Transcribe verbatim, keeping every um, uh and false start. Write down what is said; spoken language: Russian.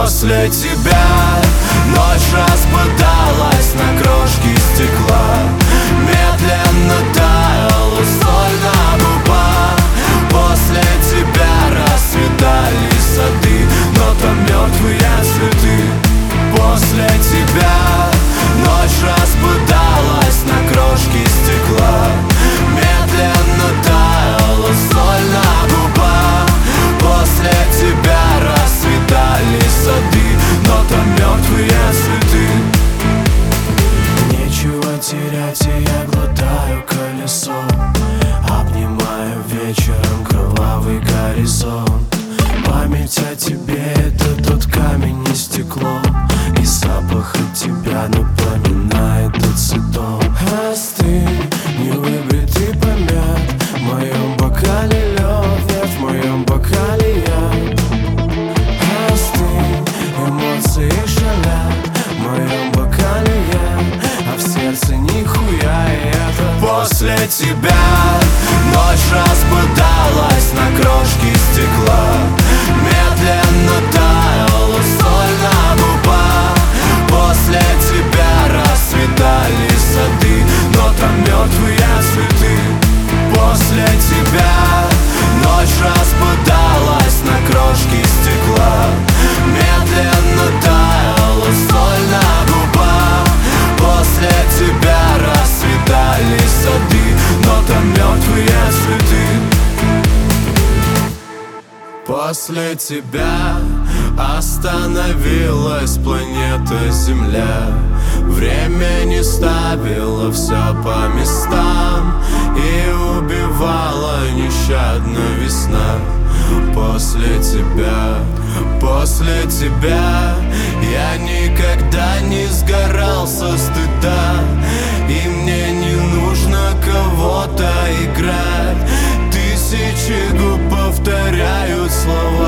После тебя ночь распадалась на крошки стекла. Медленно таяла соль на губах. После тебя расцветали сады, но там мертвые цветы. После тебя ночь распадалась на крошки стекла. Медленно таяла соль на губах. После тебя расцветали сады, но там мертвые цветы. Нечего терять, и я глотаю колесо. Обнимаю вечером кровавый горизонт. Память о тебе — это тот камень и стекло, и запах от тебя напоминает ацетон. Остынь, невыбритый помят, в моем бокале лед, нет, в моем бокале яд. Остынь, эмоции шалят, в моем бокале яд, а в сердце нихуя, и это после тебя ночь распадалась на крошки стекла. Медленно таяла соль на губах. После тебя расцветали сады, но там мертвые цветы. После тебя ночь распадалась на крошки стекла. Медленно таяла соль на губах. После тебя расцветали сады, но там мертвые цветы. После тебя остановилась планета Земля. Время не ставило все по местам и убивала нещадно весна. После тебя, после тебя я никогда не сгорал со стыда. И мне не нужно кого-то играть. Тысячи губ повторяют слова.